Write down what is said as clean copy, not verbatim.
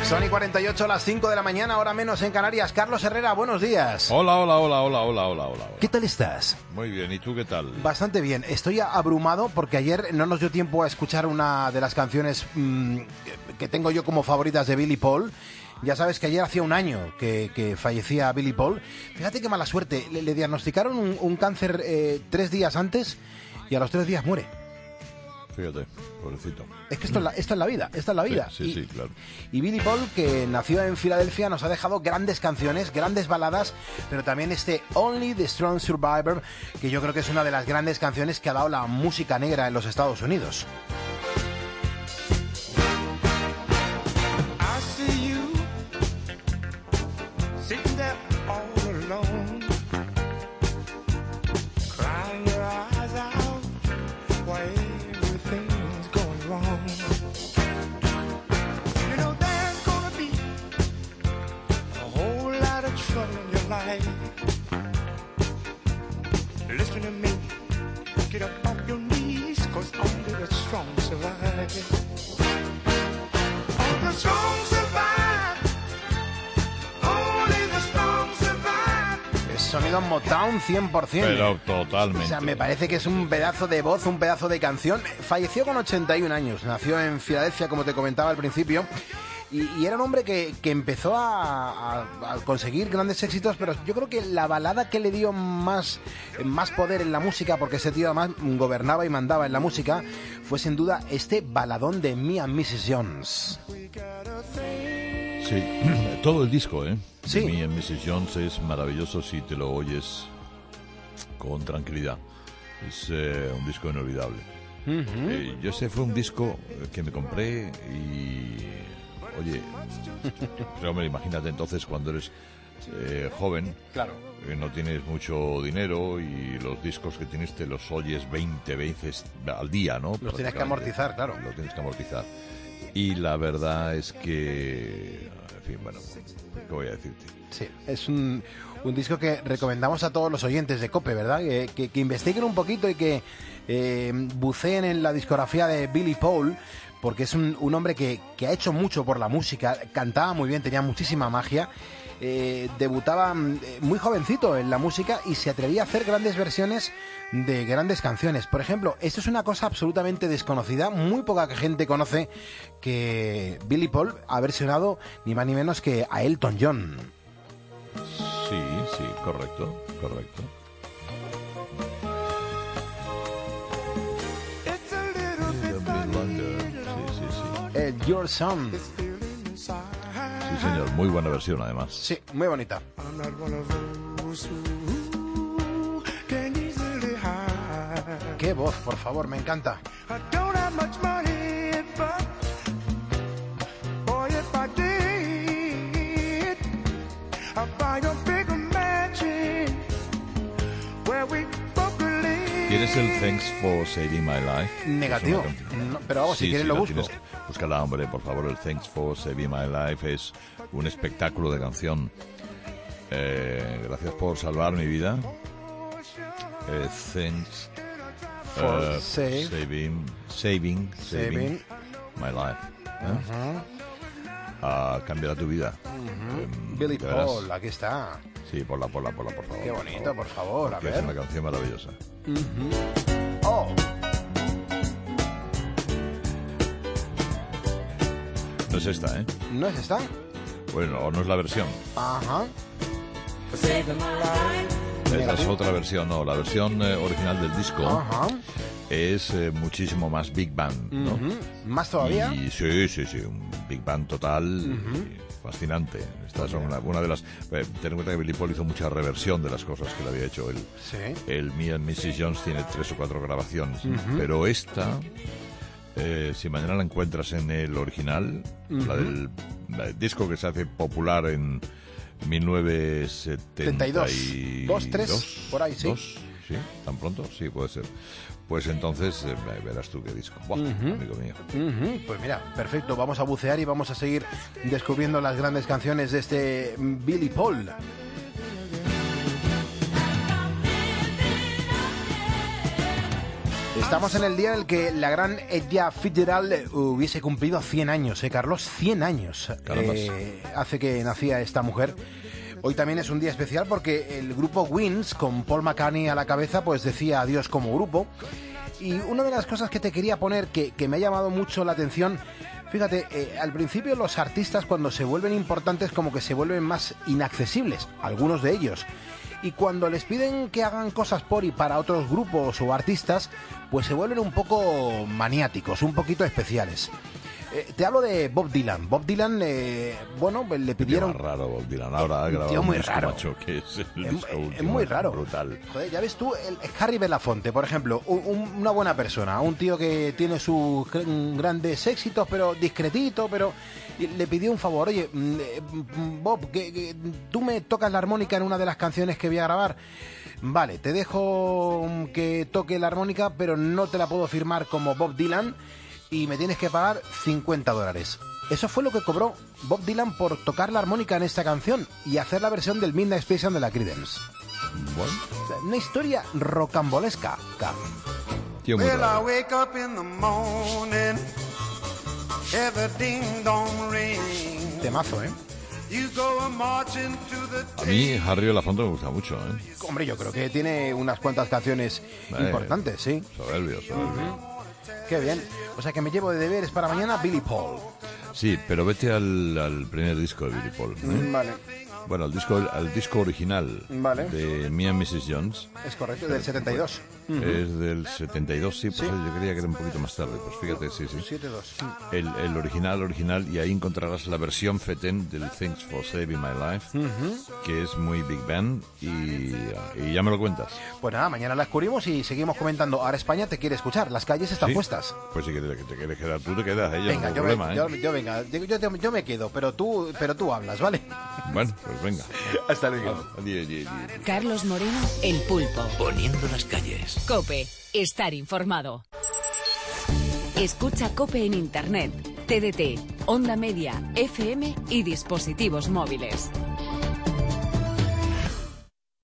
Son y 48 a las 5 de la mañana, hora menos en Canarias. Carlos Herrera, buenos días. Hola. ¿Qué tal estás? Muy bien, ¿y tú qué tal? Bastante bien. Estoy abrumado porque ayer no nos dio tiempo a escuchar una de las canciones que tengo yo como favoritas de Billy Paul. Ya sabes que ayer hacía un año que fallecía Billy Paul. Fíjate qué mala suerte. Le diagnosticaron un cáncer 3 días antes y a los 3 días muere. Fíjate, pobrecito. Es que esto es la vida. Sí, claro. Y Billy Paul, que nació en Filadelfia, nos ha dejado grandes canciones, grandes baladas, pero también este Only the Strong Survivor, que yo creo que es una de las grandes canciones que ha dado la música negra en los Estados Unidos. Listen to me, get up on your knees, 'cause only the strong survive. Only the strong survive. Only the strong survive. Es sonido Motown 100%. Pero totalmente. O sea, me parece que es un pedazo de voz, un pedazo de canción. Falleció con 81 años, nació en Filadelfia, como te comentaba al principio. Y era un hombre que empezó a conseguir grandes éxitos, pero yo creo que la balada que le dio más poder en la música, porque ese tío además gobernaba y mandaba en la música, fue sin duda este baladón de Me and Mrs. Jones. Sí, todo el disco, Sí. De Me and Mrs. Jones es maravilloso si te lo oyes con tranquilidad. Es un disco inolvidable. Yo ese fue un disco que me compré y... Oye, pero hombre, imagínate entonces cuando eres joven, Claro. No tienes mucho dinero y los discos que tienes te los oyes 20 veces al día, ¿no? Los tienes que amortizar, claro. Los tienes que amortizar. Y la verdad es que, en fin, bueno, ¿qué voy a decirte? Sí, es un disco que recomendamos a todos los oyentes de COPE, ¿verdad? Que investiguen un poquito y que buceen en la discografía de Billy Paul, porque es un hombre que ha hecho mucho por la música, cantaba muy bien, tenía muchísima magia, debutaba muy jovencito en la música y se atrevía a hacer grandes versiones de grandes canciones. Por ejemplo, esto es una cosa absolutamente desconocida, muy poca gente conoce que Billy Paul ha versionado ni más ni menos que a Elton John. Sí, correcto. Your Song. Sí, señor, muy buena versión además. Sí, muy bonita. Qué voz, por favor, me encanta. ¿Quieres el Thanks for Saving My Life? Negativo. No, pero vamos, si quieres lo busco. Búscala, hombre, por favor. El Thanks for Saving My Life es un espectáculo de canción. Gracias por salvar mi vida. Thanks for saving my life. Cambiará tu vida. Billy Paul, aquí está. Sí, ponla, por favor. Qué bonito, por favor, a ver. Es una canción maravillosa. Oh. No es esta, ¿eh? ¿No es esta? Bueno, o no es la versión. Ajá. Esa es otra versión, no. La versión original del disco. Ajá. Es muchísimo más Big Band, ¿no? ¿Más todavía? Y sí, un Big Band total, fascinante. Estas son una de las... ten en cuenta que Billy Paul hizo mucha reversión de las cosas que le había hecho él. Sí. El Me and Mrs. Jones tiene 3 o 4 grabaciones, pero esta, si mañana la encuentras en el original, la del disco que se hace popular en 1972. 2, 3, por ahí, sí. 2, ¿sí? ¿Tan pronto? Sí, puede ser. Pues entonces verás tú qué disco. Buah, amigo mío. Pues mira, perfecto. Vamos a bucear y vamos a seguir descubriendo las grandes canciones de este Billy Paul. Estamos en el día en el que la gran Ella Fitzgerald hubiese cumplido 100 años, Carlos, 100 años hace que nacía esta mujer. Hoy también es un día especial porque el grupo Wings, con Paul McCartney a la cabeza, pues decía adiós como grupo. Y una de las cosas que te quería poner, que me ha llamado mucho la atención, fíjate, al principio los artistas cuando se vuelven importantes como que se vuelven más inaccesibles, algunos de ellos. Y cuando les piden que hagan cosas por y para otros grupos o artistas, pues se vuelven un poco maniáticos, un poquito especiales. Te hablo de Bob Dylan. Bob Dylan, bueno, le pidieron... Qué raro Bob Dylan. Ahora ha grabado muy un disco, raro. macho, que es el disco último, es muy raro. Brutal. Joder, ya ves tú, Harry Belafonte, por ejemplo, una buena persona, un tío que tiene sus grandes éxitos, pero discretito, pero le pidió un favor. Oye, Bob, que tú me tocas la armónica en una de las canciones que voy a grabar. Vale, te dejo que toque la armónica, pero no te la puedo firmar como Bob Dylan y me tienes que pagar $50. Eso fue lo que cobró Bob Dylan por tocar la armónica en esta canción y hacer la versión del Midnight Special de la Creedence. Bueno. Una historia rocambolesca. Tío, muy Well, I raro. wake up in the morning, every ding dong ring. Temazo, ¿eh? You go marching to the A mí Harry Belafonte me gusta mucho, ¿eh? Hombre, yo creo que tiene unas cuantas canciones importantes, sí. Soberbio. Qué bien. O sea que me llevo de deberes para mañana Billy Paul. Sí, pero vete al primer disco de Billy Paul. ¿eh? Vale, Bueno, al disco original Vale. de Me and Mrs. Jones. es correcto, del 72. Es del 72, sí, pues Sí. yo creía que era un poquito más tarde. Pues fíjate, sí. 72. El original, y ahí encontrarás la versión fetén del Thanks for Saving My Life, que es muy Big Band, y ya me lo cuentas. Pues nada, mañana la descubrimos y seguimos comentando. Ahora España te quiere escuchar, las calles están ¿Sí? puestas. Pues si te quieres quedar, tú te quedas, no Venga, hay yo, problema, yo me quedo, pero tú hablas, ¿vale? Bueno, pues venga. Hasta luego. Adiós. Carlos Moreno, El Pulpo. Poniendo las calles. COPE. Estar informado. Escucha COPE en Internet, TDT, Onda Media, FM y dispositivos móviles.